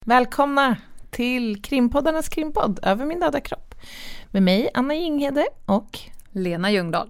Välkomna till Krimpoddarnas krimpodd Över min döda kropp. Med mig, Anna Jinghede och Lena Ljungdahl.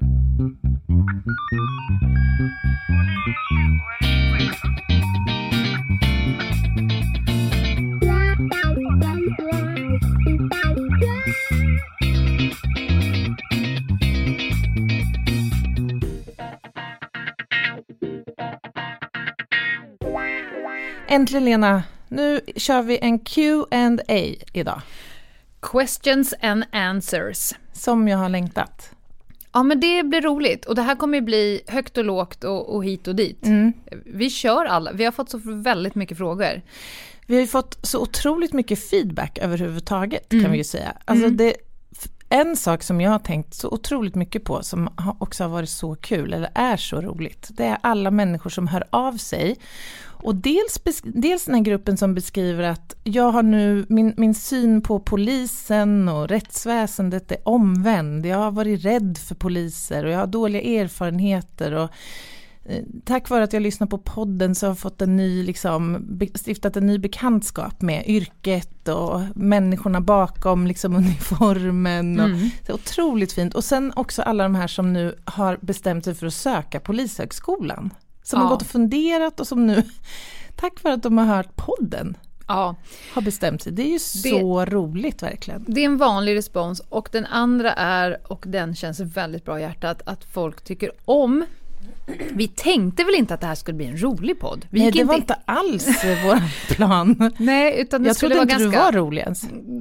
Äntligen Lena, nu kör vi en Q&A idag. Questions and answers. Som jag har längtat. Ja, men det blir roligt. Och det här kommer ju bli högt och lågt och hit och dit. Vi kör alla. Vi har fått så väldigt mycket frågor. Vi har ju fått så otroligt mycket feedback överhuvudtaget kan vi ju säga. Alltså en sak som jag har tänkt så otroligt mycket på som också har varit så kul eller är så roligt, det är alla människor som hör av sig. Och dels den här gruppen som beskriver att jag har nu min syn på polisen och rättsväsendet är omvänd. Jag har varit rädd för poliser och jag har dåliga erfarenheter och tack vare att jag lyssnar på podden så har jag fått stiftat en ny bekantskap med yrket och människorna bakom uniformen. Och det är otroligt fint. Och sen också alla de här som nu har bestämt sig för att söka polishögskolan. Som har gått och funderat och som nu, tack vare att de har hört podden, har bestämt sig. Det är ju så roligt verkligen. Det är en vanlig respons och den andra är, och den känns väldigt bra i hjärtat, att folk tycker om. Vi tänkte väl inte att det här skulle bli en rolig podd. Nej, det var inte alls vår plan. Nej, utan det jag skulle trodde vara inte ganska... du var rolig ens.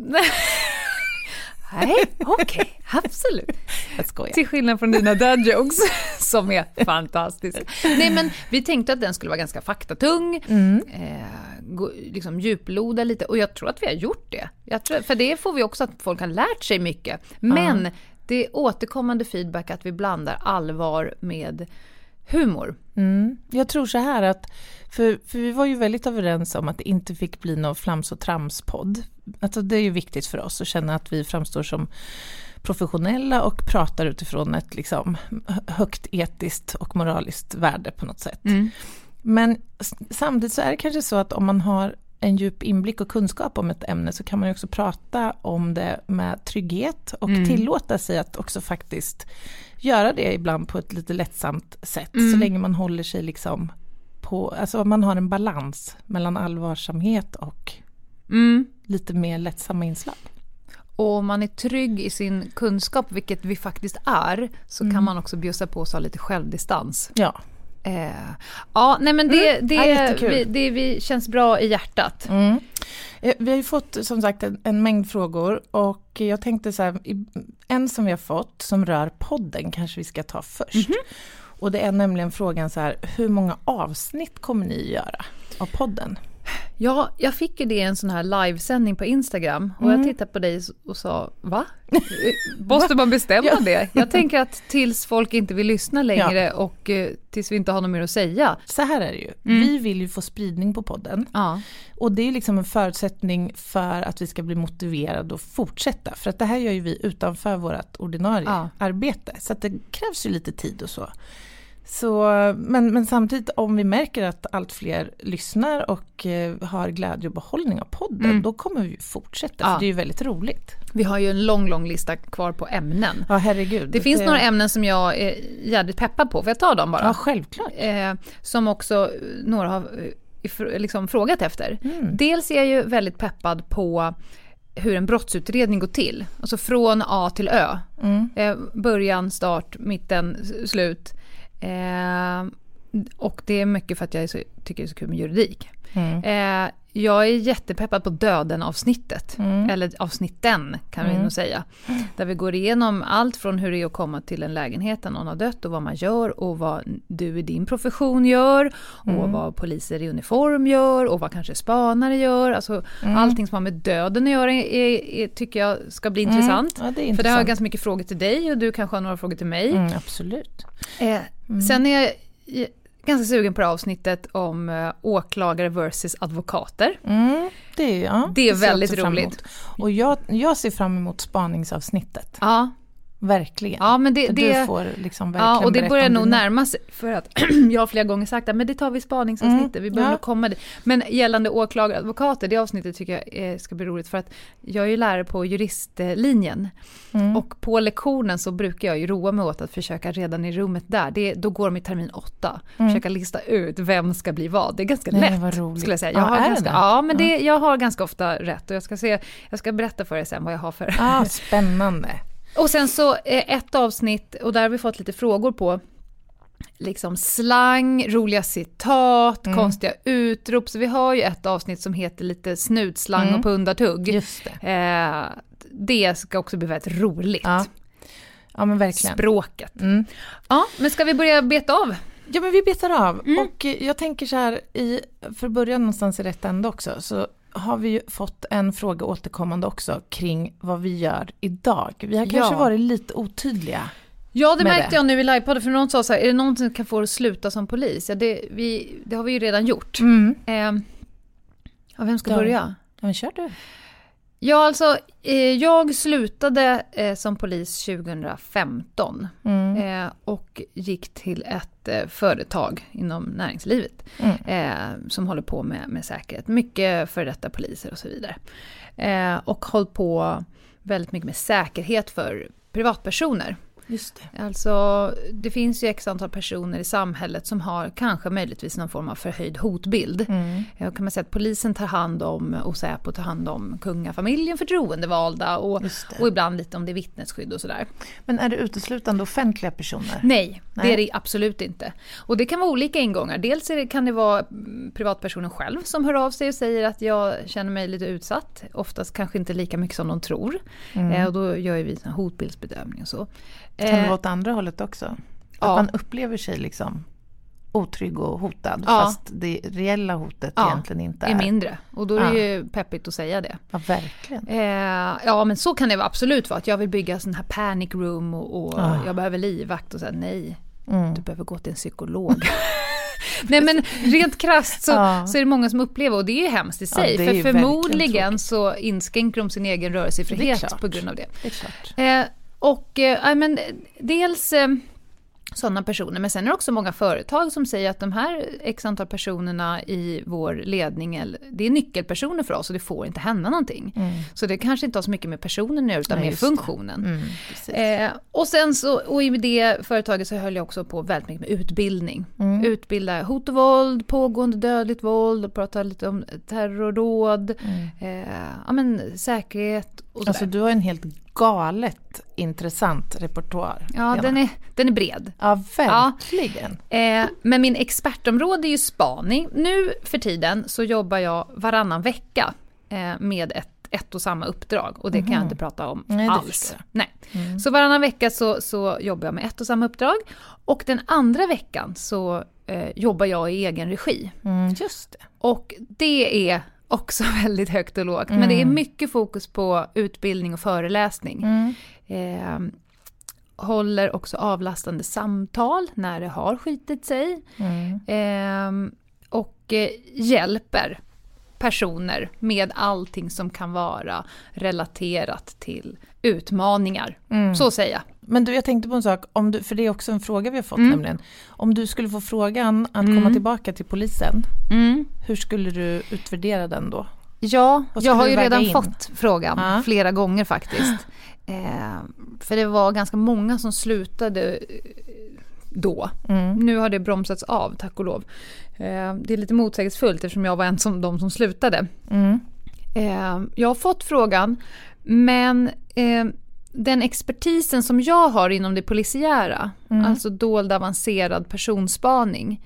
Nej, okej, absolut. Jag skojar. Till skillnad från dina dad jokes som är fantastiska. Nej, men vi tänkte att den skulle vara ganska faktatung, djuploda lite, och jag tror att vi har gjort det. För det får vi också att folk har lärt sig mycket. Men det är återkommande feedback att vi blandar allvar med humor. Jag tror så här att för vi var ju väldigt överens om att det inte fick bli någon flams- och tramspodd. Alltså det är ju viktigt för oss att känna att vi framstår som professionella och pratar utifrån ett högt etiskt och moraliskt värde på något sätt. Men samtidigt så är det kanske så att om man har en djup inblick och kunskap om ett ämne så kan man ju också prata om det med trygghet och tillåta sig att också faktiskt göra det ibland på ett lite lättsamt sätt så länge man håller sig man har en balans mellan allvarsamhet och lite mer lättsamma inslag. Och om man är trygg i sin kunskap, vilket vi faktiskt är, så kan man också bjussa på sig lite självdistans. Ja. Det känns bra i hjärtat. Vi har ju fått som sagt en mängd frågor och jag tänkte så här, en som vi har fått som rör podden kanske vi ska ta först. Och det är nämligen frågan så här, hur många avsnitt kommer ni göra av podden? Ja, jag fick ju det i en sån här livesändning på Instagram och jag tittade på dig och sa, va? Måste man bestämma det? Jag tänker att tills folk inte vill lyssna längre och tills vi inte har något mer att säga. Så här är det ju. Vi vill ju få spridning på podden. Och det är en förutsättning för att vi ska bli motiverade att fortsätta. För att det här gör ju vi utanför vårt ordinarie arbete. Så att det krävs ju lite tid och så. Men samtidigt om vi märker att allt fler lyssnar och har glädje och behållning av podden, då kommer vi fortsätta, för det är ju väldigt roligt. Vi har ju en lång lista kvar på ämnen. Ja, herregud. Det finns några ämnen som jag är jävligt peppad på, för jag tar dem bara. Ja, självklart. Som också några har frågat efter. Dels är jag ju väldigt peppad på hur en brottsutredning går till. Alltså från A till Ö. Början, start, mitten, slut. Och det är mycket för att jag tycker det är så kul med juridik. Jag är jättepeppad på döden-avsnittet. Eller avsnitten kan vi nog säga. Där vi går igenom allt från hur det är att komma till en lägenhet där någon har dött och vad man gör och vad du i din profession gör och vad poliser i uniform gör och vad kanske spanare gör. Alltså allting som har med döden att göra tycker jag ska bli intressant. Ja, det är intressant. För det har jag ganska mycket frågor till dig och du kanske har några frågor till mig. Absolut. Sen är jag ganska sugen på det avsnittet om åklagare versus advokater. Det är väldigt roligt. Och jag ser fram emot spaningsavsnittet. Ja, Verkligen. Ja, men du får liksom verkligen. Ja, och det börjar nog närma sig, för att jag har flera gånger sagt att men det tar vi spaningsavsnittet, vi börjar nog komma dit. Men gällande åklagare och advokater, det avsnittet tycker jag ska bli roligt, för att jag är ju lärare på juristlinjen. Och på lektionen så brukar jag ju roa mig åt att försöka redan i rummet där, då går de i termin 8, försöka lista ut vem ska bli vad. Det är ganska lätt, skulle jag säga. Jag har ganska ofta rätt, och jag ska berätta för er sen vad jag har för. Spännande. Och sen så ett avsnitt, och där har vi fått lite frågor på liksom slang, roliga citat, konstiga utrop. Så vi har ju ett avsnitt som heter lite snutslang och pundartugg. Just det. Det ska också bli väldigt roligt. Ja, men verkligen. Språket. Ja, men ska vi börja beta av? Ja, men vi betar av. Och jag tänker så här, för början någonstans i rätt ände också, så har vi ju fått en fråga återkommande också kring vad vi gör idag. Vi har kanske varit lite otydliga. Ja, det märkte jag nu i livepodden, för någon sa så här, är det någon som kan få att sluta som polis? Ja, det har vi ju redan gjort. Vem ska börja? Ja, men kör du. Ja, alltså, jag slutade som polis 2015 och gick till ett företag inom näringslivet som håller på med säkerhet. Mycket för detta poliser och så vidare. Och håller på väldigt mycket med säkerhet för privatpersoner. Just det. Alltså, det finns ju x antal personer i samhället som har kanske möjligtvis någon form av förhöjd hotbild. Kan man säga att polisen tar hand om, och Säpo tar hand om kungafamiljen, förtroendevalda och ibland lite om det är vittnesskydd och sådär. Men är det uteslutande offentliga personer? Nej, det är det absolut inte. Och det kan vara olika ingångar. Dels kan det vara privatpersonen själv som hör av sig och säger att jag känner mig lite utsatt. Oftast kanske inte lika mycket som de tror. Och då gör vi en hotbildsbedömning och så. Kan det vara åt andra hållet också? Att man upplever sig liksom otrygg och hotad, fast det reella hotet egentligen inte är mindre. Och då är det ju peppigt att säga det. Ja, verkligen. Men så kan det absolut vara, att jag vill bygga sån här panic room och jag behöver livvakt och säga nej, du behöver gå till en psykolog. Nej, men rent krasst så är det många som upplever, och det är ju hemskt i sig, för förmodligen så inskränker de sin egen rörelsefrihet på grund av det. Det är klart. Men dels sådana personer, men sen är det också många företag som säger att de här x antal personerna i vår ledning, det är nyckelpersoner för oss och det får inte hända någonting. Så det kanske inte har så mycket med personen nu, utan med funktionen. Och sen så, i det företaget så höll jag också på väldigt mycket med utbildning. Utbilda hot och våld, pågående dödligt våld, och prata lite om terrordåd, säkerhet och sådär. Alltså du har en helt galet intressant repertoar. Ja, den är bred. Ja, verkligen. Men min expertområde är ju spaning. Nu för tiden så jobbar jag varannan vecka med ett och samma uppdrag. Och det kan jag inte prata om alls. Nej. Så varannan vecka så jobbar jag med ett och samma uppdrag. Och den andra veckan så jobbar jag i egen regi. Just det. Och det är också väldigt högt och lågt. Men det är mycket fokus på utbildning och föreläsning. Håller också avlastande samtal när det har skitit sig. Och hjälper personer med allting som kan vara relaterat till utmaningar. Så säger jag. Men du, jag tänkte på en sak, för det är också en fråga vi har fått nämligen. Om du skulle få frågan att komma tillbaka till polisen, hur skulle du utvärdera den då? Ja, jag har ju redan fått frågan flera gånger faktiskt. För det var ganska många som slutade då. Nu har det bromsats av, tack och lov. Det är lite motsägelsefullt eftersom jag var en som de som slutade. Jag har fått frågan, men den expertisen som jag har inom det polisiära, alltså dold avancerad personspaning,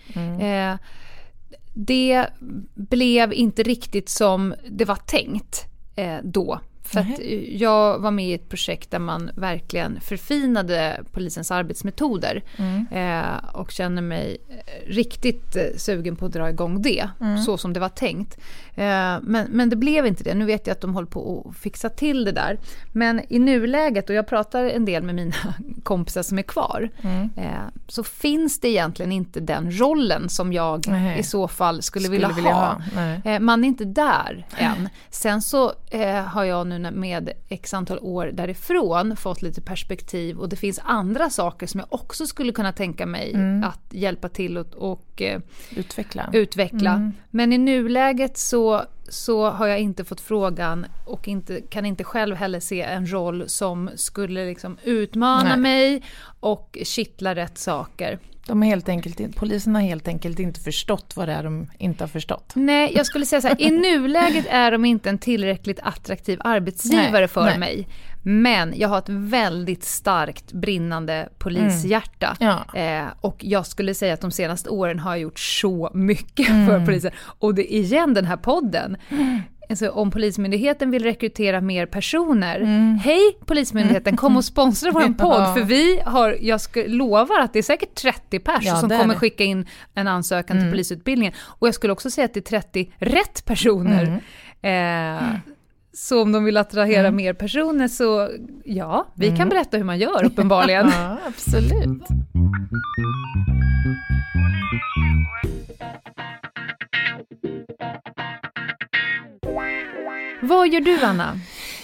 det blev inte riktigt som det var tänkt då. För att jag var med i ett projekt där man verkligen förfinade polisens arbetsmetoder och känner mig riktigt sugen på att dra igång det så som det var tänkt. Men det blev inte det. Nu vet jag att de håller på att fixa till det där. Men i nuläget, och jag pratar en del med mina kompisar som är kvar, så finns det egentligen inte den rollen som jag i så fall skulle vilja ha. Man är inte där än. Sen så har jag nu med x antal år därifrån fått lite perspektiv, och det finns andra saker som jag också skulle kunna tänka mig att hjälpa till och utveckla. Men i nuläget så har jag inte fått frågan och kan inte själv heller se en roll som skulle liksom utmana mig och kittla rätt saker. Polisen har helt enkelt inte förstått vad det är de inte har förstått. Nej, jag skulle säga så här, i nuläget är de inte en tillräckligt attraktiv arbetsgivare för mig. Men jag har ett väldigt starkt brinnande polishjärta. Och jag skulle säga att de senaste åren har jag gjort så mycket för polisen. Och det är igen den här podden. Alltså, om Polismyndigheten vill rekrytera mer personer, hej Polismyndigheten, kom och sponsra vår podd, för jag lovar att det är säkert 30 personer som kommer skicka in en ansökan till polisutbildningen, och jag skulle också säga att det är 30 rätt personer. Så om de vill attrahera mer personer, så vi kan berätta hur man gör uppenbarligen. Ja, absolut. Vad gör du, Anna?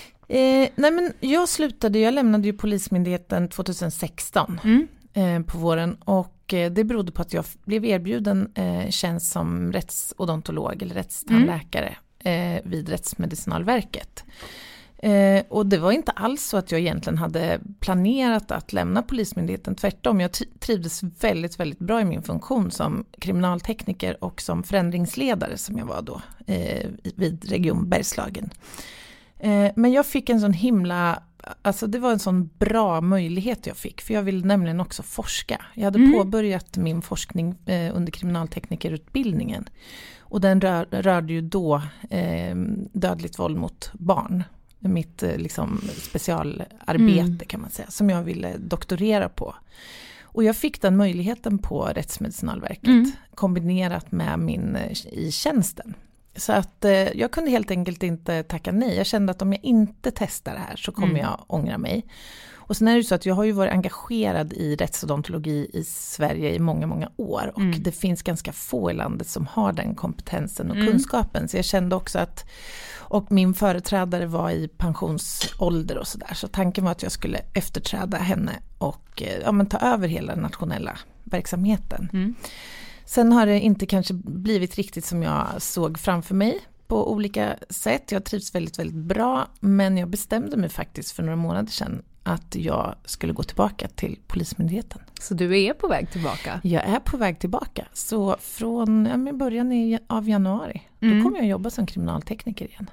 Jag lämnade ju Polismyndigheten 2016 på våren, och det berodde på att jag blev erbjuden tjänst som rättsodontolog eller rättstandläkare vid Rättsmedicinalverket. Och det var inte alls så att jag egentligen hade planerat att lämna Polismyndigheten. Tvärtom, jag trivdes väldigt, väldigt bra i min funktion som kriminaltekniker och som förändringsledare som jag var då vid Region Bergslagen. Men jag fick en sån det var en sån bra möjlighet jag fick, för jag ville nämligen också forska. Jag hade påbörjat min forskning under kriminalteknikerutbildningen, och den rörde ju då dödligt våld mot barn. Mitt specialarbete kan man säga, som jag ville doktorera på. Och jag fick den möjligheten på Rättsmedicinalverket kombinerat med min i tjänsten. Så att jag kunde helt enkelt inte tacka nej. Jag kände att om jag inte testar det här så kommer jag ångra mig. Och sen är det så att jag har ju varit engagerad i rättsodontologi i Sverige i många, många år. Och det finns ganska få i landet som har den kompetensen och kunskapen. Så jag kände också att, och min företrädare var i pensionsålder och sådär. Så tanken var att jag skulle efterträda henne och ta över hela den nationella verksamheten. Sen har det inte kanske blivit riktigt som jag såg framför mig på olika sätt. Jag trivs väldigt, väldigt bra, men jag bestämde mig faktiskt för några månader sedan att jag skulle gå tillbaka till Polismyndigheten. Så du är på väg tillbaka? Jag är på väg tillbaka. Så från början av januari, då kommer jag jobba som kriminaltekniker igen.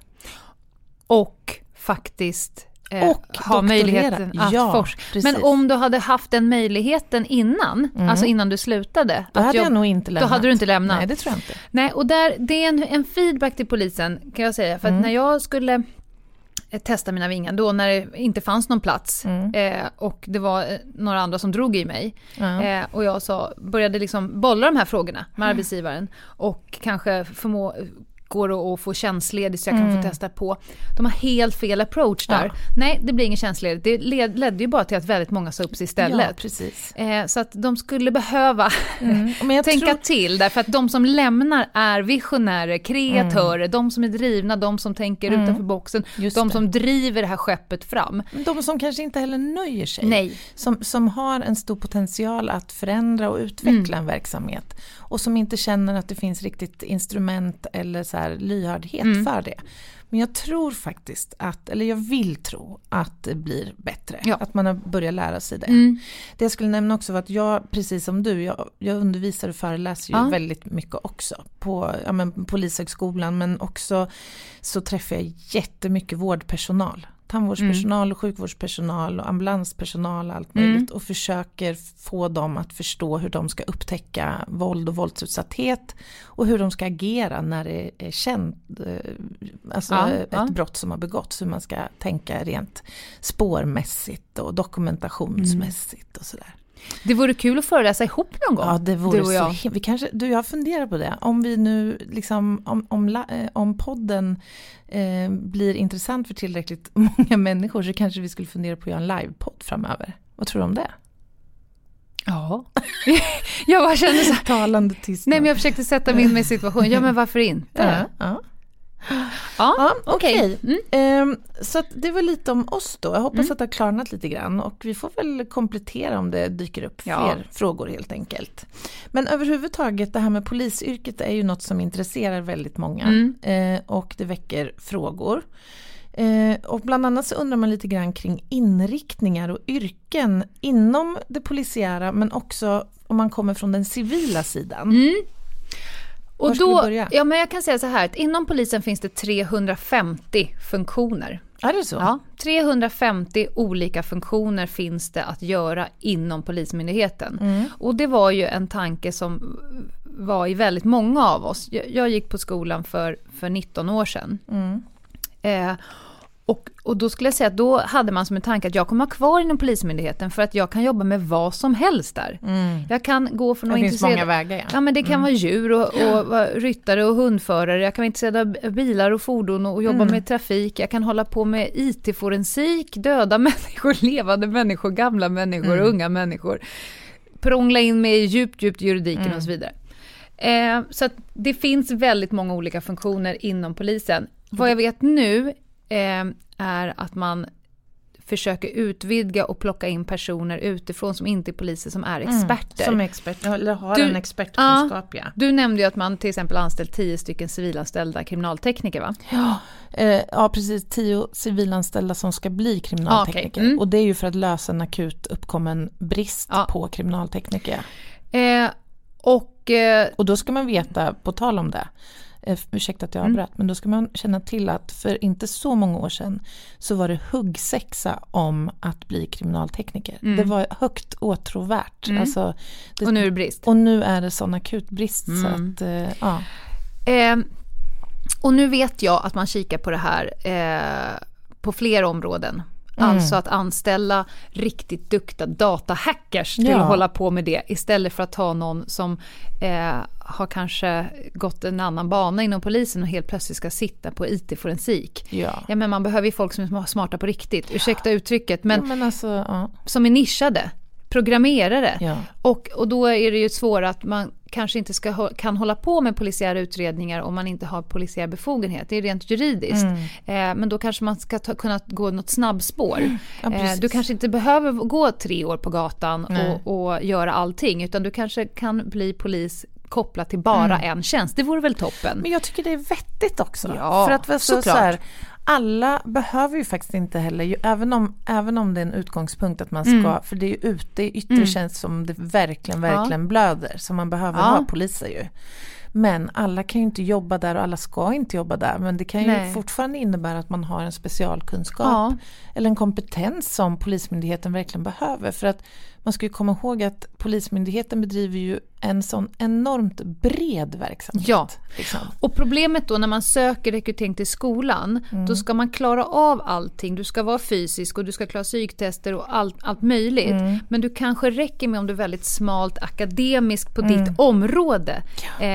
Och faktiskt ha möjligheten att forska. Men om du hade haft den möjligheten innan, alltså innan du slutade, då hade jag nog inte lämnat. Då hade du inte lämnat. Nej, det tror jag inte. Nej, och det är en feedback till polisen, kan jag säga. För att när jag skulle testa mina vingar, då när det inte fanns någon plats och det var några andra som drog i mig och jag började liksom bolla de här frågorna med arbetsgivaren och kanske går att få tjänstledigt så jag kan få testa på. De har helt fel approach där. Ja. Nej, det blir ingen tjänstledigt. Det ledde ju bara till att väldigt många sa upp sig istället. Ja, precis. Så att de skulle behöva tänka till. Därför att de som lämnar är visionärer, kreatörer, de som är drivna, de som tänker utanför boxen, som driver det här skeppet fram. De som kanske inte heller nöjer sig. Nej. Som har en stor potential att förändra och utveckla en verksamhet. Och som inte känner att det finns riktigt instrument eller så här lyhördhet för det. Men jag tror faktiskt jag vill tro att det blir bättre. Ja. Att man har börjat lära sig det. Det jag skulle nämna också var att jag, precis som du, jag undervisar och föreläser ju väldigt mycket också. På Polishögskolan, men också så träffar jag jättemycket vårdpersonal. Tandvårdspersonal och sjukvårdspersonal och ambulanspersonal och allt möjligt, och försöker få dem att förstå hur de ska upptäcka våld och våldsutsatthet och hur de ska agera när det är känt, ett brott som har begåtts, hur man ska tänka rent spårmässigt och dokumentationsmässigt och sådär. Det vore kul att föreläsa ihop någon gång. Ja, det vore du och jag. så. Vi kanske, jag funderar på det. Om vi nu liksom, om podden blir intressant för tillräckligt många människor, så kanske vi skulle fundera på att göra en livepodd framöver. Vad tror du om det? Ja. Jag bara kände så här. Talande tyst. Nej, men jag försökte sätta mig in i situationen. Ja, men varför inte? Ja, okej. Så att det var lite om oss då. Jag hoppas att det har klarnat lite grann. Och vi får väl komplettera om det dyker upp fler frågor helt enkelt. Men överhuvudtaget, det här med polisyrket är ju något som intresserar väldigt många. Och det väcker frågor. Och bland annat så undrar man lite grann kring inriktningar och yrken inom det polisiära, men också om man kommer från den civila sidan. Och då, ja, men jag kan säga så här, att inom polisen finns det 350 funktioner. Är det så? Ja, 350 olika funktioner finns det att göra inom polismyndigheten. Och det var ju en tanke som var i väldigt många av oss. Jag gick på skolan för 19 år sedan. Och då skulle jag säga att då hade man som en tanke att jag kommer ha kvar inom polismyndigheten för att jag kan jobba med vad som helst där. Jag kan gå från att det finns många vägar. Ja, men det kan vara djur och vara ryttare och hundförare. Jag kan vara intresserad av bilar och fordon och jobba med trafik. Jag kan hålla på med IT-forensik, döda människor, levande människor, gamla människor, unga människor. Prångla in med djupt juridiken och så vidare. Så att det finns väldigt många olika funktioner inom polisen. Vad jag vet nu är att man försöker utvidga och plocka in personer utifrån som inte är poliser, som är experter. Som experter, eller har en expertkunskap, ja. Du nämnde ju att man till exempel anställt 10 stycken civilanställda kriminaltekniker, va? Ja, precis. 10 civilanställda som ska bli kriminaltekniker. Okay. Och det är ju för att lösa en akut uppkommen brist på kriminaltekniker. Och då ska man veta, på tal om det, ursäkta att jag avbröt, men då ska man känna till att för inte så många år sedan så var det huggsexa om att bli kriminaltekniker. Det var högt åtråvärt. Alltså, och nu är det brist. Och nu är det sån akut brist så att, och nu vet jag att man kikar på det här på fler områden. Alltså att anställa riktigt duktiga datahackers till att hålla på med det, istället för att ta någon som har kanske gått en annan bana inom polisen och helt plötsligt ska sitta på IT-forensik. Ja, men man behöver ju folk som är smarta på riktigt. Ursäkta uttrycket, men alltså, som är nischade. Programmerare. Och då är det ju svårt att man kanske inte kan hålla på med polisiära utredningar om man inte har polisiär befogenhet. Det är rent juridiskt. Men då kanske man ska kunna gå något snabbspår. Du kanske inte behöver gå 3 år på gatan och göra allting, utan du kanske kan bli polis kopplat till bara en tjänst. Det vore väl toppen. Men jag tycker det är vettigt också. Ja, för att så här, alla behöver ju faktiskt inte heller, även om det är en utgångspunkt att man ska, för det är ju ute i yttre tjänst som det verkligen blöder, som man behöver ha poliser ju. Men alla kan ju inte jobba där och alla ska inte jobba där, men det kan ju fortfarande innebära att man har en specialkunskap eller en kompetens som polismyndigheten verkligen behöver, för att man ska ju komma ihåg att polismyndigheten bedriver ju en sån enormt bred verksamhet. Ja, liksom. Och problemet då när man söker rekrytering till skolan, då ska man klara av allting. Du ska vara fysisk och du ska klara psyktester och allt möjligt. Men du kanske räcker med om du är väldigt smalt akademisk på ditt område.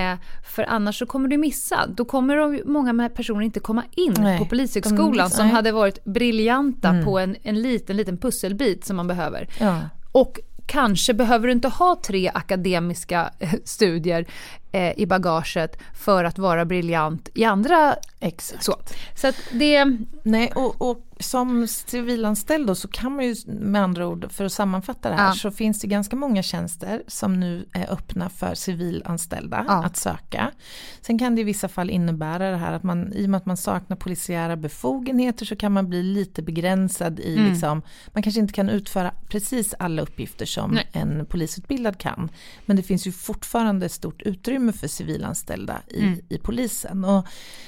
För annars så kommer du missa. Då kommer många personer inte komma in på polishögskolan som hade varit briljanta på en liten pusselbit som man behöver. Ja. Och kanske behöver du inte ha 3 akademiska studier i bagaget för att vara briljant i andra. Exakt. Så att det... Nej, och som civilanställd då, så kan man ju med andra ord, för att sammanfatta det här, så finns det ganska många tjänster som nu är öppna för civilanställda att söka. Sen kan det i vissa fall innebära det här att man, i och med att man saknar polisiära befogenheter, så kan man bli lite begränsad i liksom, man kanske inte kan utföra precis alla uppgifter som en polisutbildad kan. Men det finns ju fortfarande stort utrymme för civilanställda i polisen. Och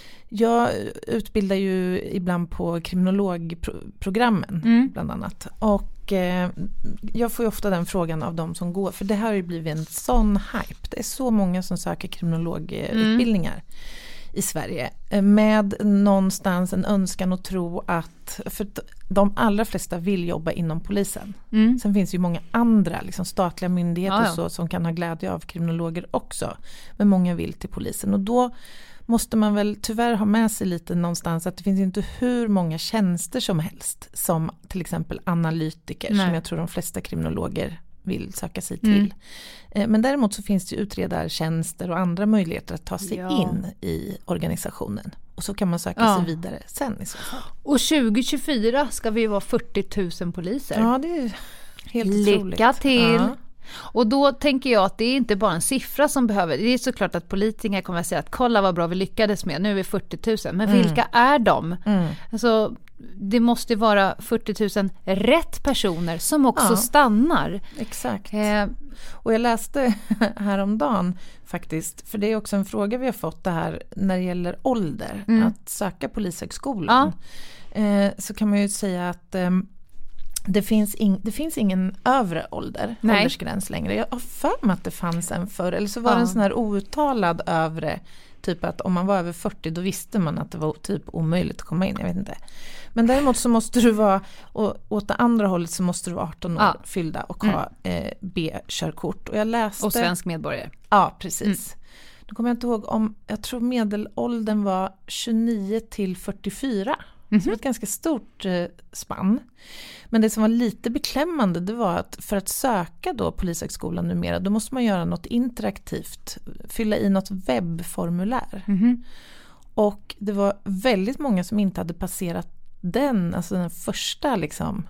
jag utbildar ju ibland på kriminologprogrammen bland annat. Och jag får ju ofta den frågan av de som går, för det här har ju blivit en sån hype. Det är så många som söker kriminologutbildningar. i Sverige med någonstans en önskan och tro att, för de allra flesta vill jobba inom polisen. Sen finns ju många andra liksom statliga myndigheter så, som kan ha glädje av kriminologer också, men många vill till polisen, och då måste man väl tyvärr ha med sig lite någonstans att det finns inte hur många tjänster som helst som till exempel analytiker som jag tror de flesta kriminologer vill söka sig till. Men däremot så finns det utredartjänster och andra möjligheter att ta sig in i organisationen. Och så kan man söka sig vidare sen i så fall. Och 2024 ska vi vara 40 000 poliser. Ja, det är helt otroligt. Lycka till! Ja. Och då tänker jag att det är inte bara en siffra som behöver. Det är såklart att politiker kommer att säga att kolla vad bra vi lyckades med. Nu är vi 40 000. Men vilka är de? Alltså, det måste vara 40 000 rätt personer som också stannar. Exakt. Och jag läste häromdagen faktiskt, för det är också en fråga vi har fått det här när det gäller ålder. Att söka polishögskolan. Så kan man ju säga att det finns ingen övre åldersgräns längre. Jag har för mig att det fanns en förr, eller så var det en sån här outtalad övre, typ att om man var över 40 då visste man att det var typ omöjligt att komma in, jag vet inte. Men däremot så måste du vara, och åt det andra hållet så måste du vara 18 år fyllda och ha B-körkort. Och jag läste... Och svensk medborgare. Ja, precis. Då kommer jag inte ihåg jag tror medelåldern var 29 till 44. Så det var ett ganska stort spann. Men det som var lite beklämmande, det var att för att söka då polishögskolan numera, då måste man göra något interaktivt, fylla i något webbformulär. Och det var väldigt många som inte hade passerat den första liksom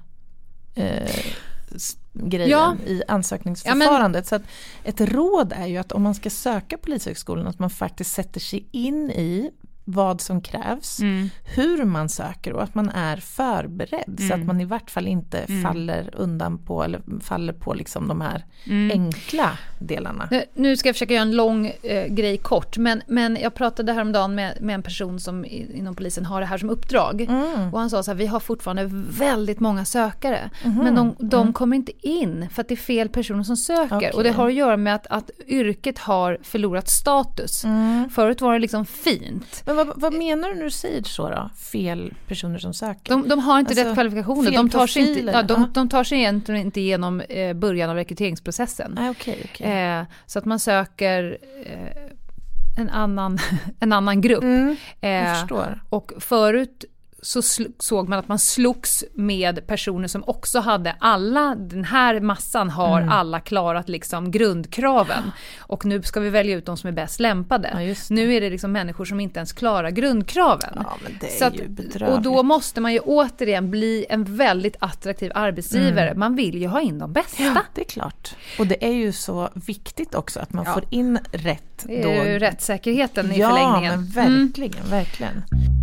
grejen i ansökningsförfarandet. Så att ett råd är ju att om man ska söka polishögskolan, att man faktiskt sätter sig in i vad som krävs, hur man söker och att man är förberedd så att man i vart fall inte faller undan på eller faller på liksom de här enkla delarna. Nu ska jag försöka göra en lång grej kort, men jag pratade häromdagen med en person som inom polisen har det här som uppdrag och han sa så här: vi har fortfarande väldigt många sökare men de kommer inte in för att det är fel personer som söker och det har att göra med att yrket har förlorat status. Förut var det liksom fint. Men vad menar du när du säger så då? Fel personer som söker? De har inte rätt kvalifikationer. De tar sig egentligen inte igenom början av rekryteringsprocessen. Så att man söker en annan grupp. Jag förstår. Och förut så såg man att man slogs med personer som också hade den här massan har alla klarat liksom grundkraven och nu ska vi välja ut de som är bäst lämpade. Nu är det liksom människor som inte ens klarar grundkraven. Men det är ju bedrövligt. Och då måste man ju återigen bli en väldigt attraktiv arbetsgivare. Man vill ju ha in de bästa. Ja, det är klart. Och det är ju så viktigt också att man får in rätt. Det är ju rättssäkerheten i förlängningen. Ja, men verkligen.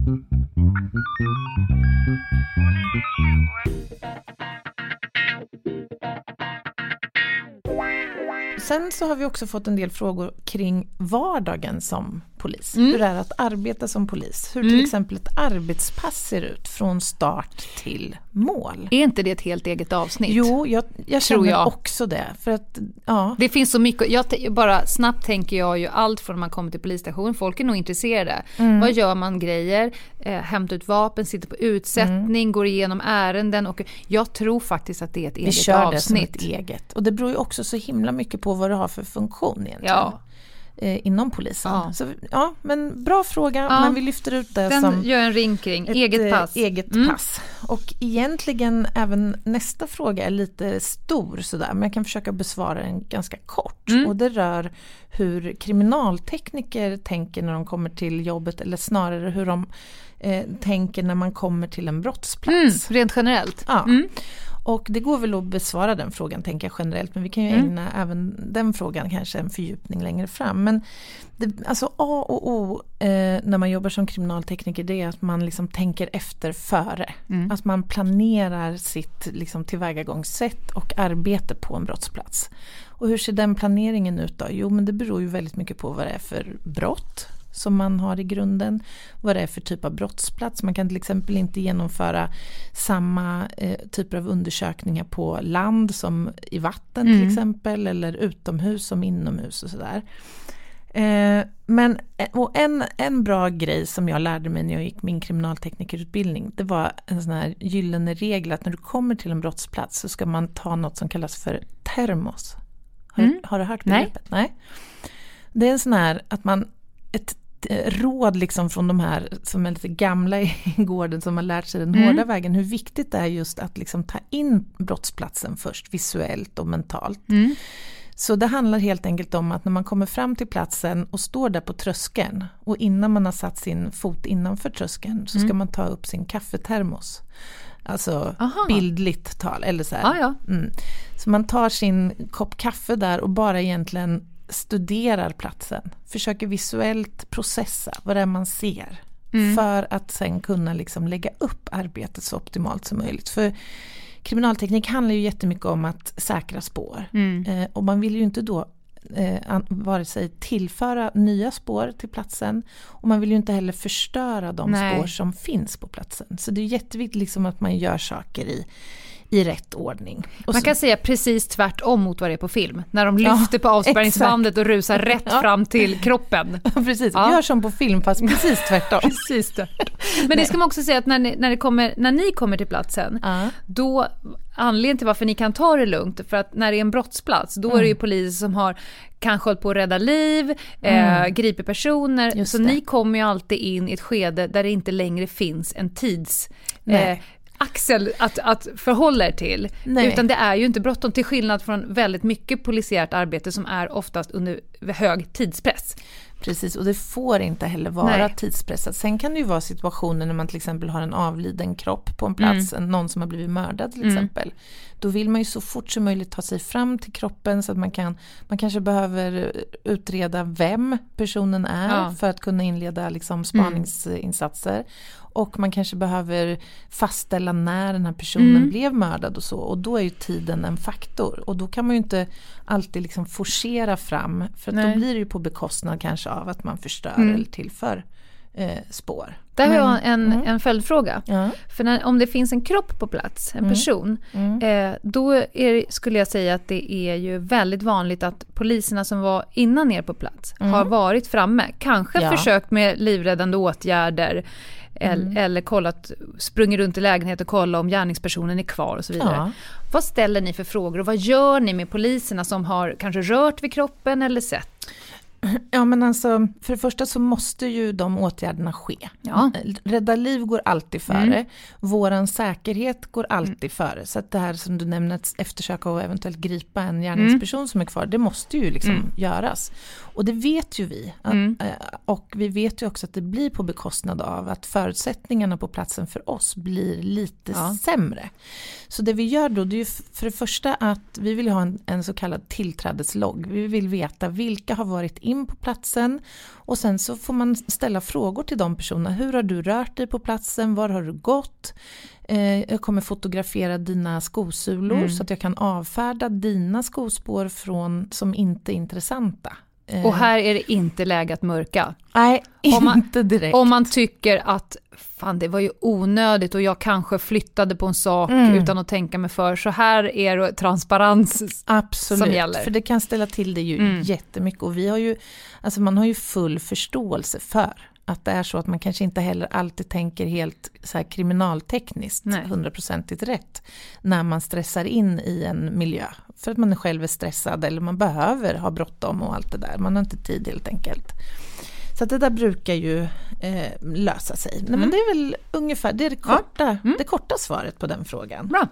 Sen så har vi också fått en del frågor kring vardagen som polis. Hur är det att arbeta som polis? Hur till exempel ett arbetspass ser ut från start till mål. Är inte det ett helt eget avsnitt? Jo, jag känner också det. För att, det finns så mycket. Bara snabbt tänker jag ju allt från när man kommer till polisstationen. Folk är nog intresserade. Vad gör man grejer? Hämtar ut vapen, sitter på utsättning, går igenom ärenden. Och jag tror faktiskt att det är ett eget avsnitt. Vi kör det som ett eget. Och det beror ju också så himla mycket på vad du har för funktion egentligen. Inom polisen. Så, men bra fråga, men vi lyfter ut det den som gör en ring kring eget pass. Eget pass. Och egentligen även nästa fråga är lite stor sådär, men jag kan försöka besvara den ganska kort. Och det rör hur kriminaltekniker tänker när de kommer till jobbet, eller snarare hur de tänker när man kommer till en brottsplats. Rent generellt. Ja. Och det går väl att besvara den frågan, tänker jag generellt, men vi kan ju ägna även den frågan kanske en fördjupning längre fram. Men alltså A och O när man jobbar som kriminaltekniker, det är att man liksom tänker efter före. Att man planerar sitt liksom tillvägagångssätt och arbete på en brottsplats. Och hur ser den planeringen ut då? Jo, men det beror ju väldigt mycket på vad det är för brott som man har i grunden, vad det är för typ av brottsplats. Man kan till exempel inte genomföra samma typer av undersökningar på land som i vatten till exempel, eller utomhus som inomhus och sådär. Men en bra grej som jag lärde mig när jag gick min kriminalteknikerutbildning, det var en sån här gyllene regel att när du kommer till en brottsplats så ska man ta något som kallas för termos. Har du hört begreppet? Nej. Det är en sån här att ett råd liksom från de här som är lite gamla i gården som har lärt sig den hårda vägen, hur viktigt det är just att liksom ta in brottsplatsen först visuellt och mentalt. Så det handlar helt enkelt om att när man kommer fram till platsen och står där på tröskeln och innan man har satt sin fot innanför tröskeln så ska man ta upp sin kaffetermos. Alltså bildligt tal eller så här. Så man tar sin kopp kaffe där och bara egentligen studerar platsen. Försöker visuellt processa vad det är man ser. För att sen kunna liksom lägga upp arbetet så optimalt som möjligt. För kriminalteknik handlar ju jättemycket om att säkra spår. Och man vill ju inte då vare sig tillföra nya spår till platsen och man vill ju inte heller förstöra de spår som finns på platsen. Så det är jätteviktigt liksom att man gör saker i rätt ordning. Och man kan säga precis tvärtom mot vad det är på film. När de lyfter på avspärrningsbandet och rusar rätt fram till kroppen. Precis, gör som på film fast precis tvärtom. Precis tvärtom. Men det ska man också säga att när ni kommer till platsen, då anledningen till varför ni kan ta det lugnt, för att när det är en brottsplats, då är det ju poliser som har kanske hållit på att rädda liv, griper personer. Så ni kommer ju alltid in i ett skede där det inte längre finns en axel att förhålla er till. Utan det är ju inte bråttom, till skillnad från väldigt mycket polisiärt arbete som är oftast under hög tidspress. Precis, och det får inte heller vara tidspressat. Sen kan det ju vara situationer när man till exempel har en avliden kropp på en plats, någon som har blivit mördad till exempel. Då vill man ju så fort som möjligt ta sig fram till kroppen så att man kanske behöver utreda vem personen är för att kunna inleda liksom spaningsinsatser. Och man kanske behöver fastställa när den här personen blev mördad och så. Och då är ju tiden en faktor. Och då kan man ju inte alltid liksom forcera fram. För att då blir det ju på bekostnad kanske av att man förstör eller tillför spår. Där har jag en följdfråga. För om det finns en kropp på plats, en person, då skulle jag säga att det är ju väldigt vanligt att poliserna som var innan er på plats har varit framme. Kanske försökt med livräddande åtgärder eller sprungit runt i lägenhet och kollat om gärningspersonen är kvar och så vidare. Vad ställer ni för frågor och vad gör ni med poliserna som har kanske rört vid kroppen eller sett? Ja, men alltså, för det första så måste ju de åtgärderna ske. Rädda liv går alltid före. Våran säkerhet går alltid före. Så att det här som du nämner, att eftersöka och eventuellt gripa en gärningsperson som är kvar, det måste ju liksom göras. Och det vet ju vi. Och vi vet ju också att det blir på bekostnad av att förutsättningarna på platsen för oss blir lite sämre. Så det vi gör då, det är ju för det första att vi vill ha en så kallad tillträdeslogg. Vi vill veta vilka har varit in på platsen och sen så får man ställa frågor till de personerna. Hur har du rört dig på platsen? Var har du gått? Jag kommer fotografera dina skosulor så att jag kan avfärda dina skospår som inte är intressanta. Och här är det inte läge att mörka. Nej, inte direkt. Om man tycker att fan, det var ju onödigt och jag kanske flyttade på en sak utan att tänka mig för. Så här är det transparens som gäller. För det kan ställa till det ju jättemycket. Och vi har ju, alltså man har ju full förståelse för att det är så att man kanske inte heller alltid tänker helt så här kriminaltekniskt 100% rätt när man stressar in i en miljö. För att man själv är stressad eller man behöver ha bråttom och allt det där. Man har inte tid helt enkelt. Så att det där brukar ju lösa sig. Nej, men det är väl ungefär det korta svaret på den frågan. Bra.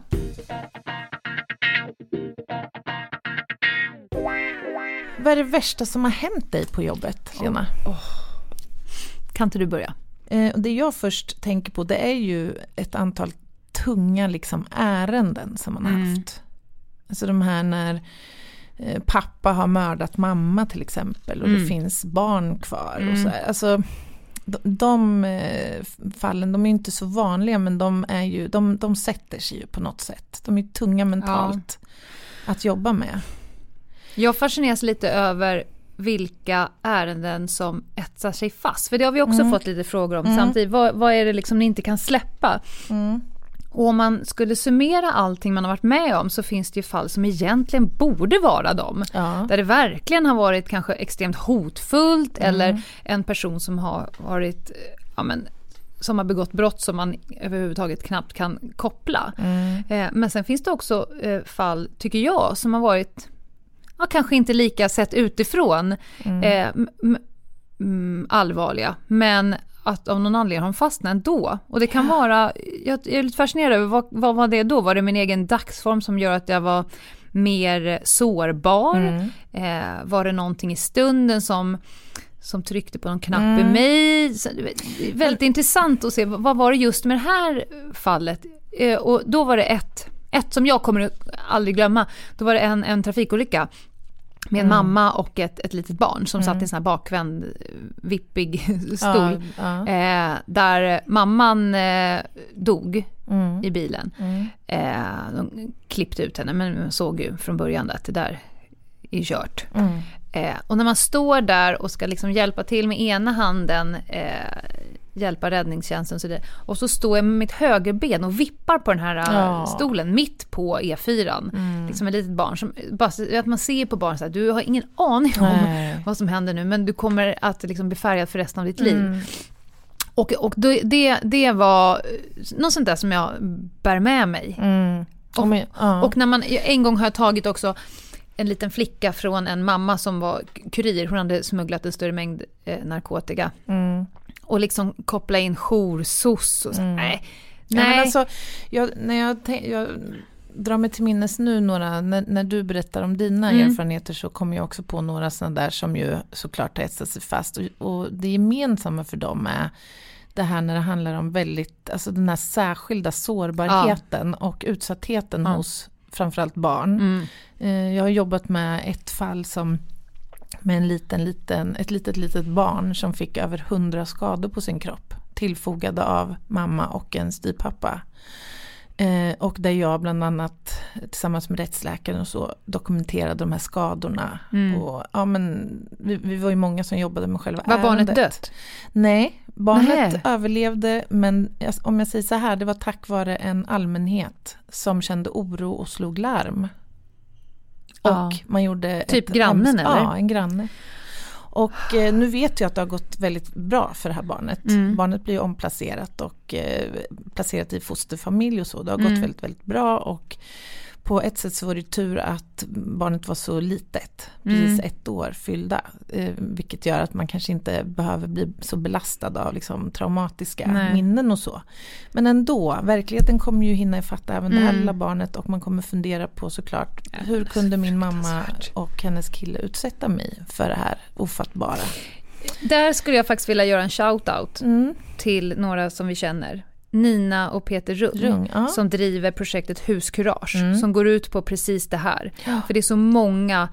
Vad är det värsta som har hänt dig på jobbet, Lena? Kan inte du börja? Det jag först tänker på, det är ju ett antal tunga liksom ärenden som man har haft. Alltså de här när pappa har mördat mamma till exempel och det finns barn kvar och så här. Alltså de fallen, de är inte så vanliga, men de är ju de sätter sig ju på något sätt. De är tunga mentalt att jobba med. Jag fascineras lite över vilka ärenden som etsar sig fast. För det har vi också fått lite frågor om samtidigt. Vad är det liksom ni inte kan släppa? Och om man skulle summera allting man har varit med om så finns det ju fall som egentligen borde vara dem. Ja. Där det verkligen har varit kanske extremt hotfullt eller en person som har varit, som har begått brott som man överhuvudtaget knappt kan koppla. Men sen finns det också fall, tycker jag, som har varit kanske inte lika sett utifrån allvarliga, men att av någon anledning har de fastnat ändå. Och det kan vara, jag är lite fascinerad över vad var det då? Var det min egen dagsform som gör att jag var mer sårbar? Var det någonting i stunden som tryckte på någon knapp i mig? Så, det är väldigt intressant att se, vad var det just med det här fallet? Och då var det ett som jag kommer aldrig glömma. Då var det en trafikolycka med en mamma och ett litet barn som satt i en sån här bakvänd vippig stol. Där mamman dog i bilen. De klippte ut henne, men man såg ju från början att det där är kört. Och när man står där och ska liksom hjälpa till med ena handen, hjälpa räddningstjänsten och så står jag med mitt högerben och vippar på den här stolen mitt på E4. Liksom ett litet barn som bara, att man ser på barn så här, du har ingen aning om vad som händer nu, men du kommer att liksom bli färgad för resten av ditt liv. Och det var något sånt där som jag bär med mig. Och när man en gång har tagit också en liten flicka från en mamma som var kurir, hon hade smugglat en större mängd narkotika. Och liksom koppla in joursos och så. Nej. Men alltså, jag drar mig till minnes nu några, när du berättar om dina erfarenheter så kommer jag också på några sådana där som ju såklart har etsat sig fast. Och det gemensamma för dem är det här när det handlar om väldigt, alltså den här särskilda sårbarheten och utsattheten hos framförallt barn. Jag har jobbat med ett fall som med ett litet barn som fick över 100 skador på sin kropp tillfogade av mamma och en styvpappa. Och där jag bland annat tillsammans med rättsläkaren och så dokumenterade de här skadorna. Och vi var ju många som jobbade med själva ärendet. Var barnet dött? Nej, barnet överlevde, men om jag säger så här, det var tack vare en allmänhet som kände oro och slog larm. Och man gjorde typ grannen eller? Ja, en granne. Och nu vet jag att det har gått väldigt bra för det här barnet. Barnet blir omplacerat och placerat i fosterfamilj och så. Det har gått väldigt, väldigt bra och på ett sätt så var det tur att barnet var så litet, precis 1 år fyllda, vilket gör att man kanske inte behöver bli så belastad av liksom traumatiska minnen och så. Men ändå, verkligheten kommer ju hinna ifatta även det här lilla barnet och man kommer fundera på såklart, hur kunde min mamma och hennes kille utsätta mig för det här ofattbara? Där skulle jag faktiskt vilja göra en shout-out till några som vi känner. Nina och Peter Rung som driver projektet Huskurage som går ut på precis det här. För det är så många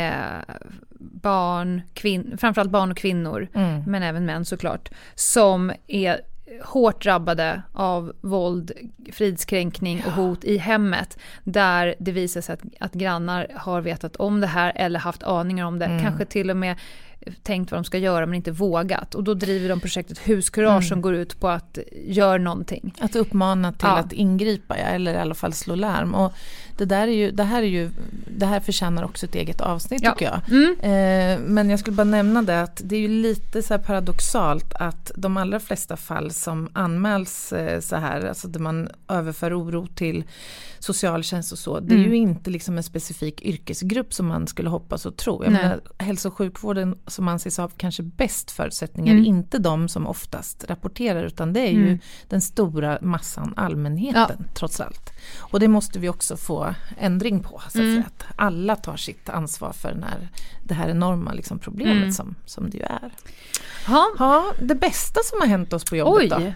barn, framförallt barn och kvinnor, men även män såklart, som är hårt drabbade av våld, fridskränkning och hot i hemmet, där det visar sig att grannar har vetat om det här eller haft aningar om det, kanske till och med tänkt vad de ska göra men inte vågat. Och då driver de projektet Huskurage som går ut på att göra någonting. Att uppmana till att ingripa eller i alla fall slå larm. Och det här förtjänar också ett eget avsnitt tycker jag. Men jag skulle bara nämna det att det är ju lite så här paradoxalt att de allra flesta fall som anmäls så här, alltså där man överför oro till socialtjänst och så, det är ju inte liksom en specifik yrkesgrupp som man skulle hoppas och tro. Jag menar, hälso- och sjukvården som anses ha kanske bäst förutsättningar är inte de som oftast rapporterar, utan det är ju den stora massan, allmänheten trots allt. Och det måste vi också få ändring på, så att säga, att alla tar sitt ansvar för det här enorma liksom problemet som det ju är. Ja, det bästa som har hänt oss på jobbet då?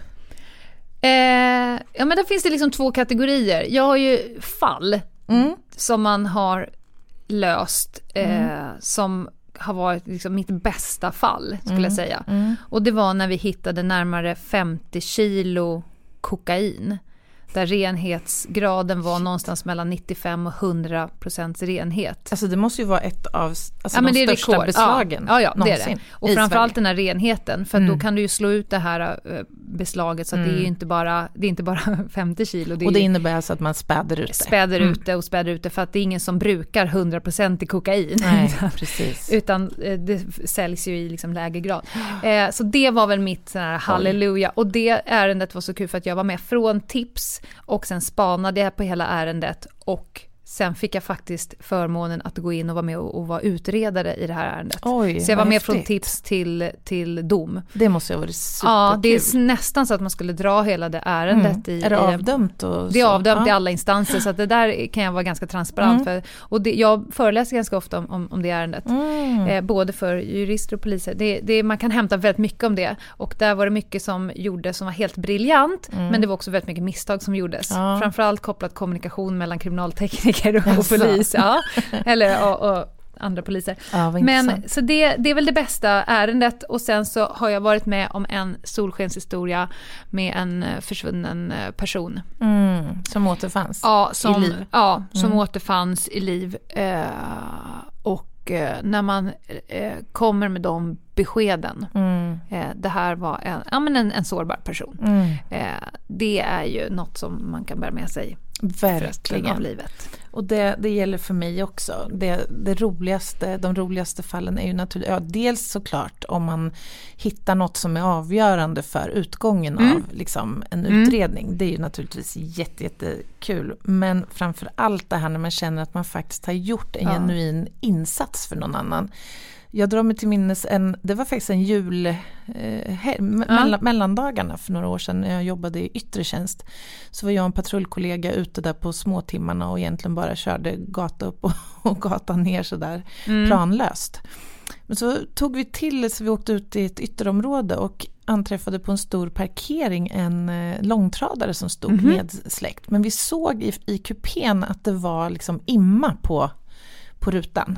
Men där finns det liksom 2 kategorier. Jag har ju fall som man har löst som har varit liksom mitt bästa fall skulle jag säga. Och det var när vi hittade närmare 50 kilo kokain där renhetsgraden var någonstans mellan 95 och 100% renhet. Alltså det måste ju vara ett av de största beslagen ja, det är det. Och framförallt den här renheten, för då kan du ju slå ut det här beslaget, så att det är ju inte bara 50 kilo. Och det innebär alltså att man späder ut det. Späder ut det, för att det är ingen som brukar 100% i kokain. Nej, precis. Utan det säljs ju i liksom lägre grad. Så det var väl mitt sån här halleluja. Och det ärendet var så kul för att jag var med från tips och sen spanade jag på hela ärendet, och sen fick jag faktiskt förmånen att gå in och vara med och vara utredare i det här ärendet. Oj, så jag var med från tips till dom. Det måste ju ha varit superkul. Ja, det är nästan så att man skulle dra hela det ärendet Är det avdömt? Det är avdömt i alla instanser, så att det där kan jag vara ganska transparent för. Och jag föreläser ganska ofta om det ärendet. Både för jurister och poliser. Man kan hämta väldigt mycket om det. Och där var det mycket som gjordes som var helt briljant, men det var också väldigt mycket misstag som gjordes. Framförallt kopplat kommunikation mellan kriminaltekniker och polis, och andra poliser. Men så det är väl det bästa ärendet. Och sen så har jag varit med om en solskenshistoria med en försvunnen person. Som återfanns i liv. Ja, som återfanns i liv. Och när man kommer med de beskeden, det här var en sårbar person. Det är ju något som man kan bära med sig verkligen av livet. Och det gäller för mig också. De roligaste fallen är ju naturligtvis, dels såklart om man hittar något som är avgörande för utgången av liksom en utredning. Det är ju naturligtvis jättekul. Men framför allt det här när man känner att man faktiskt har gjort en genuin insats för någon annan. Jag drar mig till minnes det var faktiskt en mellandagarna för några år sedan när jag jobbade i yttre tjänst. Så var jag och en patrullkollega ute där på småtimmarna och egentligen bara körde gata upp och gata ner så där planlöst. Men så tog vi så vi åkte ut i ett ytterområde och anträffade på en stor parkering en långtradare som stod nedsläckt. Men vi såg i kupén att det var liksom imma på rutan.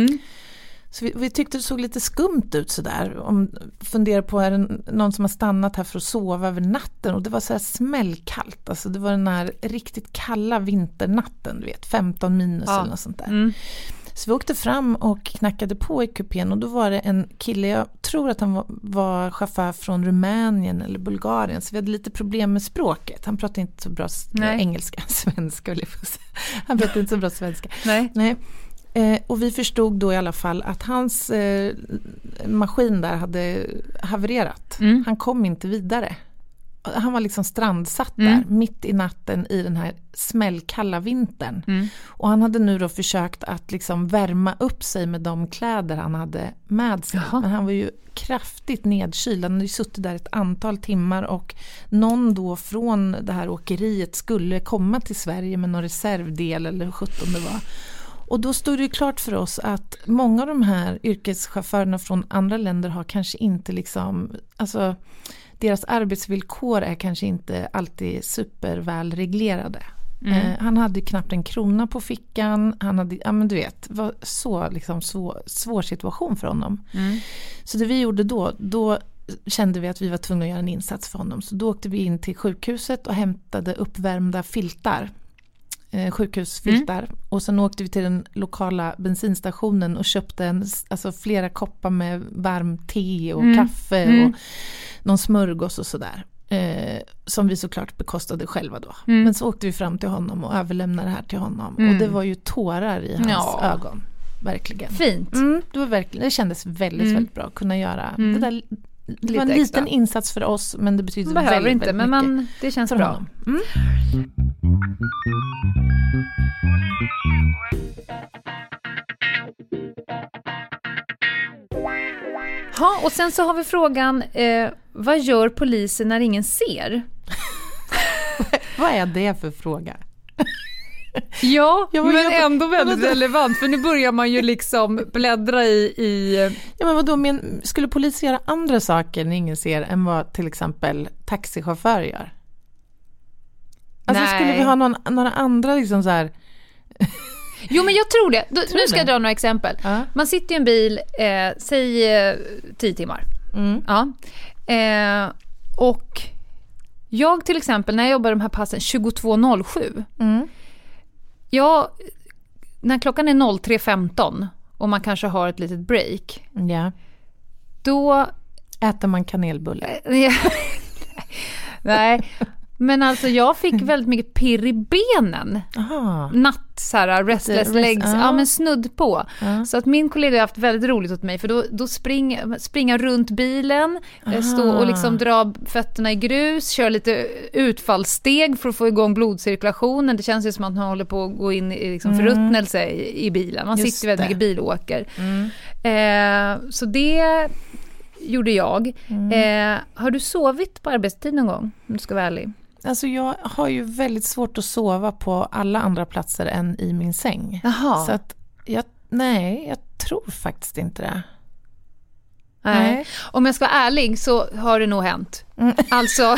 Så vi tyckte det såg lite skumt ut sådär. Funderar på, är det någon som har stannat här för att sova över natten? Och det var så här smällkallt. Alltså det var den här riktigt kalla vinternatten, du vet, 15 minus eller något sånt där. Så vi åkte fram och knackade på i kupén och då var det en kille, jag tror att han var chaufför från Rumänien eller Bulgarien, så vi hade lite problem med språket. Han pratade inte så bra svenska. Han pratade inte så bra svenska. Nej. Och vi förstod då i alla fall att hans maskin där hade havererat. Han kom inte vidare. Han var liksom strandsatt där mitt i natten i den här smällkalla vintern. Och han hade nu då försökt att liksom värma upp sig med de kläder han hade med sig. Men han var ju kraftigt nedkyld. Han hade ju suttit där ett antal timmar och någon då från det här åkeriet skulle komma till Sverige med någon reservdel eller hur 17 det var. Och då stod det klart för oss att många av de här yrkeschaufförerna från andra länder har kanske inte liksom, alltså deras arbetsvillkor är kanske inte alltid superväl reglerade. Han hade knappt en krona på fickan. Han hade, men du vet, var så liksom svår situation för honom. Så det vi gjorde då kände vi att vi var tvungna att göra en insats för honom. Så då åkte vi in till sjukhuset och hämtade uppvärmda filtar. Sjukhusfiltar. Och sen åkte vi till den lokala bensinstationen och köpte flera koppar med varm te och kaffe och någon smörgås och sådär. Som vi såklart bekostade själva då. Men så åkte vi fram till honom och överlämnade det här till honom. Och det var ju tårar i hans ögon. Verkligen. Fint. Det kändes väldigt, väldigt bra att kunna göra det där. Det var en liten insats för oss, men det betyder väldigt mycket. Men det känns bra. Och sen så har vi frågan, vad gör polisen när ingen ser? Vad är det för fråga? Ja, men ändå väldigt relevant, för nu börjar man ju liksom bläddra i... Ja, men vadå, skulle polis göra andra saker när ingen ser än vad till exempel taxichaufför gör? Alltså skulle vi ha några andra liksom så här... Jo, men jag tror det. Nu ska jag dra några exempel. Man sitter i en bil, säg 10 timmar. Och Jag till exempel, när jag jobbar de här passen 22.07. När klockan är 03.15 och man kanske har ett litet break. Ja. Då äter man kanelbulle. Nej, men alltså jag fick väldigt mycket pirr i benen. Natt så här, restless legs, ja men snudd på. Så att min kollega har haft väldigt roligt åt mig, för då springa runt bilen, stå och liksom dra fötterna i grus, köra lite utfallssteg för att få igång blodcirkulationen. Det känns ju som att man håller på att gå in i liksom förruttnelse i bilen. Man sitter väldigt mycket bilåker. Så det gjorde jag. Har du sovit på arbetstid någon gång, om du ska vara ärlig? Alltså jag har ju väldigt svårt att sova på alla andra platser än i min säng. Jaha. Så att jag tror faktiskt inte det. Nej. Om jag ska vara ärlig så har det nog hänt. Alltså,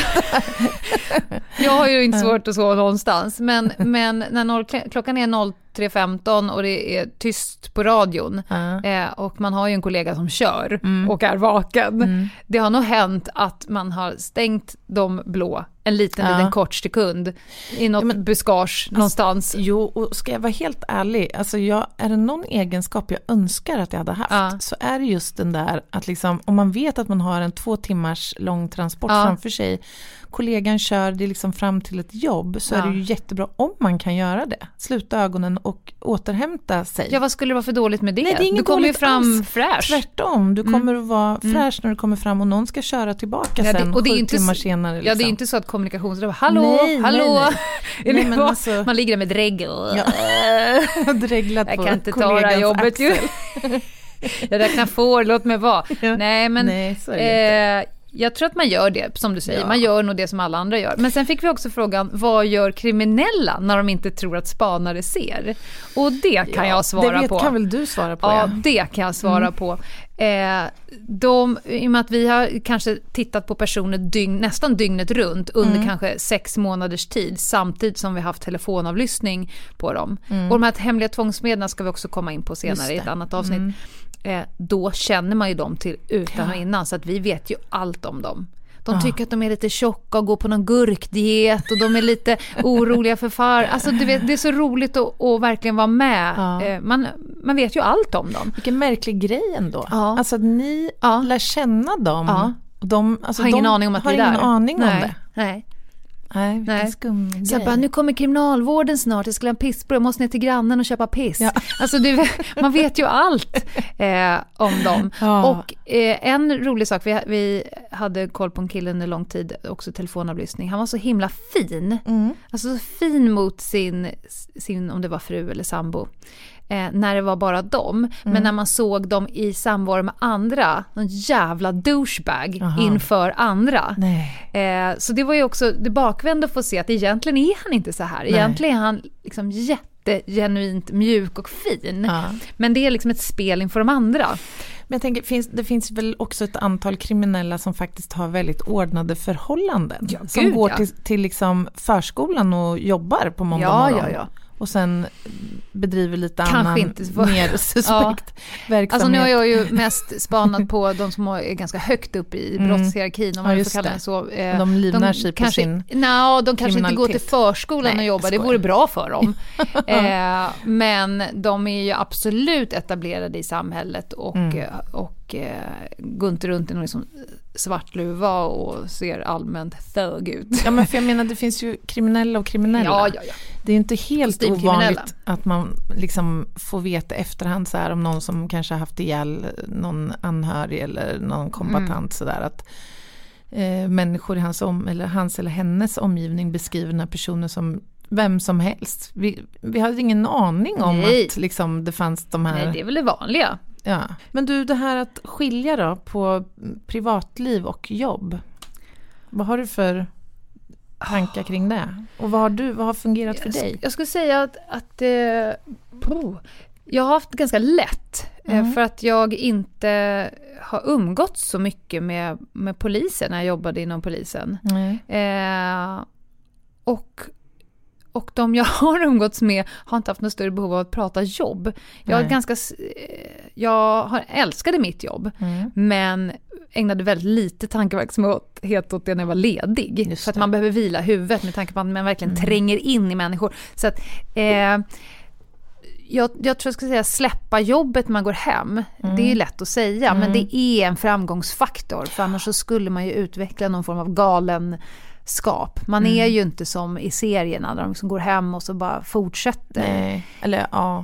jag har ju inte svårt att sova någonstans. Men när klockan är 03.15 och det är tyst på radion och man har ju en kollega som kör och är vaken. Det har nog hänt att man har stängt de blå en liten kort sekund i något buskage någonstans. Jo, och ska jag vara helt ärlig, alltså är det någon egenskap jag önskar att jag hade haft, så är det just den där att liksom, om man vet att man har en 2 timmars lång transport framför sig, kollegan kör det liksom fram till ett jobb, så är det ju jättebra om man kan göra det. Sluta ögonen och återhämta sig. Ja, vad skulle det vara för dåligt med det? Nej, det är inget du kommer ju fram alls. fräsch. Tvärtom, du kommer att vara fräsch när du kommer fram och någon ska köra tillbaka sen och 7 timmar senare. Liksom. Ja, det är inte så att kommunikationsråd, hallå. Nej, men alltså, man ligger där med dregel. Dreglat på jag kan inte ta det här jobbet ju. Jag räknar får, låt mig vara. Nej, men så är det inte. Jag tror att man gör det, som du säger. Man gör nog det som alla andra gör. Men sen fick vi också frågan, vad gör kriminella när de inte tror att spanare ser? Och det kan jag svara på. Det kan väl du svara på? Ja, det kan jag svara på. I och med att vi har kanske tittat på personer nästan dygnet runt under kanske 6 månaders tid, samtidigt som vi haft telefonavlyssning på dem. Och de här hemliga tvångsmedlen ska vi också komma in på senare i ett annat avsnitt. Då känner man ju dem till utan och innan, så att vi vet ju allt om dem. De tycker att de är lite tjocka och går på någon gurkdiet och de är lite oroliga för far. Alltså du vet, det är så roligt att verkligen vara med. Man vet ju allt om dem. Vilken märklig grej ändå. Alltså att ni lär känna dem. De har ingen aning om att vi är där. Har ingen aning om det. Nej, vilken skum grej. Så jag bara, nu kommer kriminalvården snart, jag skulle ha en pissbror, jag måste ner till grannen och köpa piss. Alltså man vet ju allt om dem. Och en rolig sak, vi hade koll på en kille under lång tid, också telefonavlyssning. Han var så himla fin. Alltså så fin mot sin om det var fru eller sambo. När det var bara dem. Men när man såg dem i samvaro med andra, någon jävla douchebag inför andra. Så det var ju också det bakvända att få se att egentligen är han inte så här. Egentligen är han liksom jättegenuint mjuk och fin. Men det är liksom ett spel inför de andra. Men jag tänker, det finns väl också ett antal kriminella som faktiskt har väldigt ordnade förhållanden. Som går till liksom förskolan och jobbar på måndag morgon. Och sen bedriver lite annan mer suspekt verksamhet. Alltså nu har jag ju mest spanat på de som är ganska högt upp i brottshierarkin. De livnär sig på sin de kanske inte går till förskolan och jobbar. Det vore bra för dem. Men de är ju absolut etablerade i samhället och går inte runt i någon liksom svartluva och ser allmänt thug ut. Ja, men för jag menar, det finns ju kriminella och kriminella. Ja. Det är inte helt ovanligt att man liksom får veta efterhand så här, om någon som kanske har haft ihjäl någon anhörig eller någon kombatant sådär, att människor i hans eller hennes omgivning beskriver den här personen som vem som helst. Vi hade ingen aning om att liksom, det fanns de här... Nej, det är väl det vanliga. Ja. Men du, det här att skilja då på privatliv och jobb. Vad har du för tankar kring det? Och vad har fungerat för dig? Jag skulle säga att jag har haft ganska lätt för att jag inte har umgått så mycket med polisen när jag jobbade inom polisen. Och de jag har umgåtts med har inte haft något större behov av att prata jobb. Jag älskade mitt jobb, men ägnade väldigt lite tankeverksamhet åt det när jag var ledig. För att man behöver vila huvudet med tanke på att man verkligen tränger in i människor. Så att jag tror jag ska säga släppa jobbet när man går hem. Det är lätt att säga, men det är en framgångsfaktor. För annars så skulle man ju utveckla någon form av galenskap. Man är ju inte som i serierna där de som går hem och så bara fortsätter. Nej. Eller ja.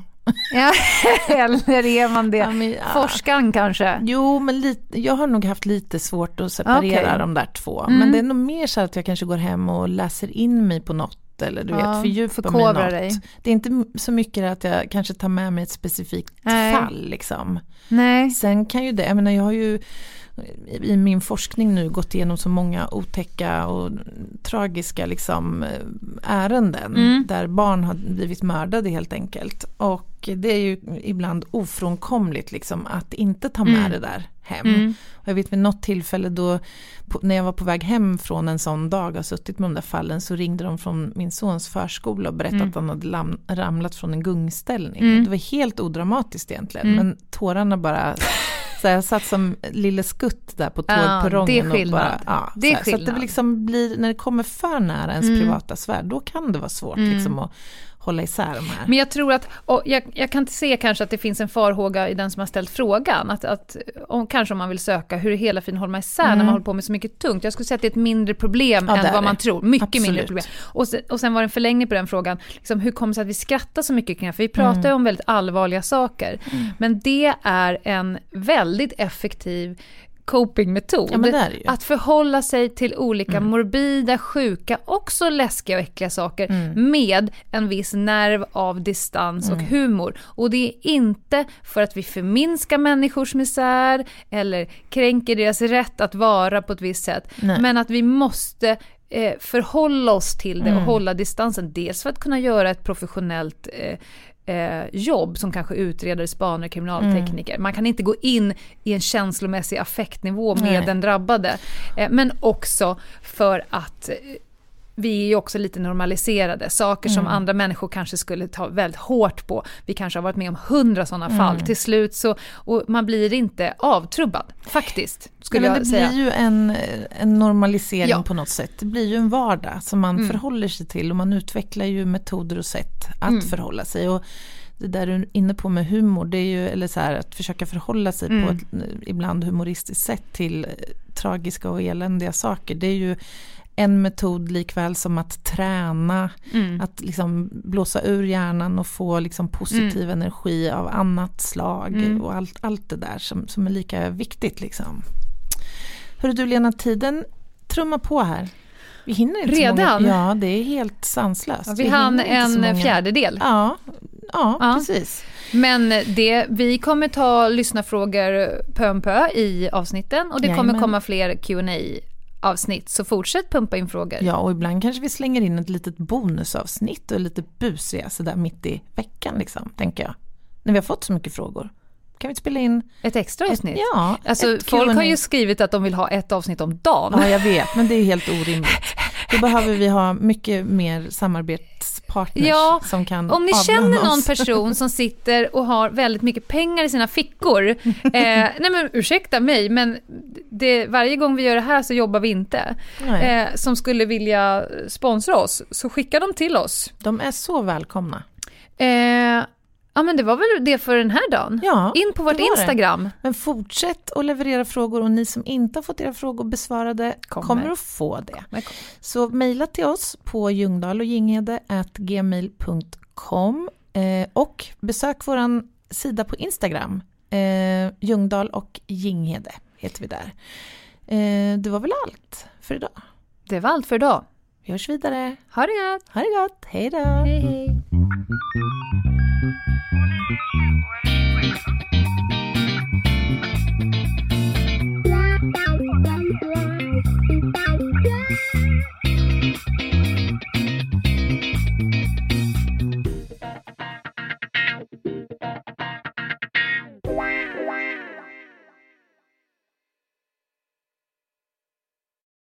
Eller är man det? Forskaren kanske? Jo, men jag har nog haft lite svårt att separera de där två. Men det är nog mer så att jag kanske går hem och läser in mig på något. Eller du vet, fördjupa mig något. Dig. Det är inte så mycket att jag kanske tar med mig ett specifikt fall liksom. Nej. Sen kan ju det, jag menar, jag har ju i min forskning nu gått igenom så många otäcka och tragiska liksom ärenden där barn har blivit mördade helt enkelt. Och det är ju ibland ofrånkomligt liksom att inte ta med det där hem. Och jag vet vid något tillfälle då när jag var på väg hem från en sån dag och suttit med de där fallen, så ringde de från min sons förskola och berättade att han hade ramlat från en gungställning. Det var helt odramatiskt egentligen, men tårarna bara... Så jag satt som lille skutt där på tågperrongen. Det är skillnad. Det är skillnad. Så att det liksom blir, när det kommer för nära ens privata sfär, då kan det vara svårt liksom att hålla isär de här. Men jag tror att, och jag kan inte se kanske att det finns en farhåga i den som har ställt frågan, att kanske om man vill söka hur hela fin håller man isär när man håller på med så mycket tungt. Jag skulle säga att det är ett mindre problem än vad man tror. Mycket mindre problem. Och sen var det en förlängning på den frågan, liksom, hur kommer det sig att vi skrattar så mycket kring det? För vi pratar ju om väldigt allvarliga saker. Men det är en väldigt effektiv copingmetod. Att förhålla sig till olika morbida, sjuka, också läskiga och äckliga saker med en viss nerv av distans och humor. Och det är inte för att vi förminskar människors misär eller kränker deras rätt att vara på ett visst sätt. Men att vi måste förhålla oss till det och hålla distansen. Dels för att kunna göra ett professionellt jobb som kanske utredare, spanare, kriminaltekniker. Man kan inte gå in i en känslomässig affektnivå med den drabbade. Men också för att vi är ju också lite normaliserade. Saker som andra människor kanske skulle ta väldigt hårt på. Vi kanske har varit med om 100 sådana fall. Till slut så, och man blir inte avtrubbad, faktiskt, skulle jag säga. Det blir ju en normalisering på något sätt. Det blir ju en vardag som man förhåller sig till, och man utvecklar ju metoder och sätt att förhålla sig. Och det där du är inne på med humor, det är ju, eller så här, att försöka förhålla sig på ett ibland humoristiskt sätt till tragiska och eländiga saker. Det är ju en metod likväl som att träna, att liksom blåsa ur hjärnan och få liksom positiv energi av annat slag och allt det där som är lika viktigt liksom. Hörru du Lena, tiden trummar på här. Vi hinner inte redan. Ja, det är helt sanslöst. Ja, vi hann en fjärdedel. Ja, precis. Men vi kommer ta lyssnarfrågor pö om pö i avsnitten, och det kommer komma fler Q&A-avsnitt, så fortsätt pumpa in frågor. Ja, och ibland kanske vi slänger in ett litet bonusavsnitt och lite busiga så där mitt i veckan liksom, tänker jag. När vi har fått så mycket frågor. Kan vi spela in ett extra avsnitt? Ja. Alltså, folk har ju skrivit att de vill ha ett avsnitt om dagen. Ja, jag vet, men det är helt orimligt. Då behöver vi ha mycket mer samarbetspartners som kan om ni känner någon person som sitter och har väldigt mycket pengar i sina fickor. Nej men ursäkta mig, men varje gång vi gör det här så jobbar vi inte. Som skulle vilja sponsra oss, så skicka dem till oss. De är så välkomna. Ja, men det var väl det för den här dagen. Ja, in på vårt Instagram. Det. Men fortsätt att leverera frågor, och ni som inte har fått era frågor besvarade kommer att få det. Så mejla till oss på ljungdahloginghede@gmail.com och besök våran sida på Instagram. Ljungdahl och Ginghede heter vi där. Det var väl allt för idag. Det var allt för idag. Vi hörs vidare. Ha det gott. Ha det gott. Hej då. Hej hej.